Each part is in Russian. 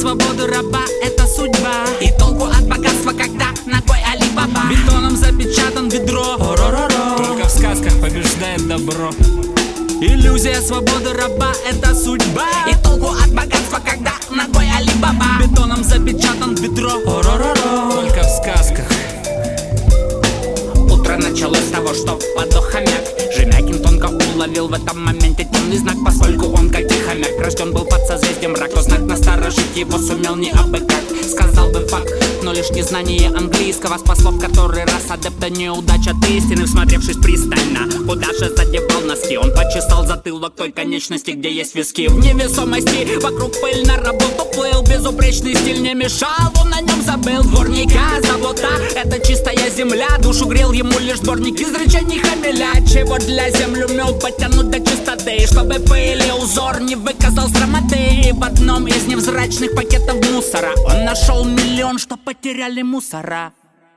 свободы раба — это судьба. И толку от богатства, когда ногой Али-Баба. Бетоном запечатан ведро. Только в сказках побеждает добро. Иллюзия свободы раба — это судьба. И толку от богатства, когда ногой Али-Баба. Бетоном запечатан ведро. Только в сказках. Утро началось с того, что подох хомяк. Жемякин тонко уловил в этом моменте темный знак, поскольку он, как и хомяк, рожден был под созвездием рак. То знак насторожить его сумел не абы как. Сказал бы факт, но лишь незнание английского спасло в который раз адепта неудач от истины. Всмотревшись пристально, куда же задевал носки, он почесал затылок той конечности, где есть виски. В невесомости вокруг пыль на работу плыл. Безупречный стиль не мешал, он на нем забыл. Дворника, забота — это чистая земля. Душу грел ему лишь сборник изречений Хамеля. Чего для землю мел потянуть до чистоты, чтобы пыль и узор не выказал срамоты. И в одном из невзрачных пакетов мусора он нашел миллион, что потеряли мусора.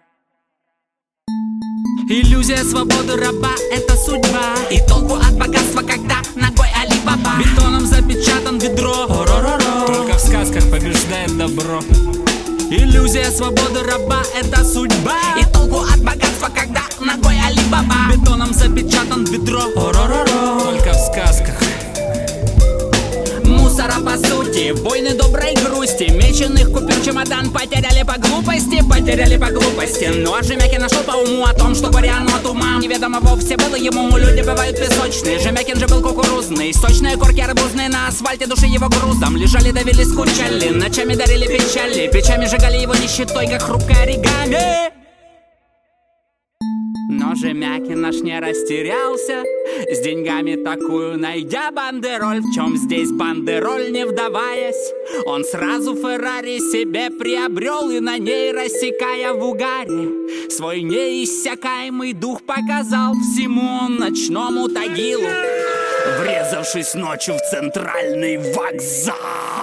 Иллюзия свободы раба — это судьба. И толку от богатства, когда ногой Али-Баба. Бетоном запечатан ведро. Только в сказках побеждает добро. Иллюзия свободы раба — это судьба. И толку от богатства, когда ногой Али-Баба. Бетоном запечатан ведро. Только в сказках. Мусора по сути, войны доброй грусти. Меченых купюр чемодан потеряли по глупости. Ну а Жемякин нашел по уму о том, что горе оно от ума неведомо вовсе было ему. Люди бывают песочные, Жемякин же был кукурузный. Сочные корки арбузные на асфальте души его грузом лежали, давили, скучали, ночами дарили печали. Печами сжигали его нищетой, как хрупкое оригами. Но Жемякин наш не растерялся, с деньгами такую найдя бандероль. В чем здесь бандероль, не вдаваясь, он сразу Феррари себе приобрел. И на ней, рассекая в угаре, свой неиссякаемый дух показал всему ночному Тагилу, врезавшись ночью в центральный вокзал.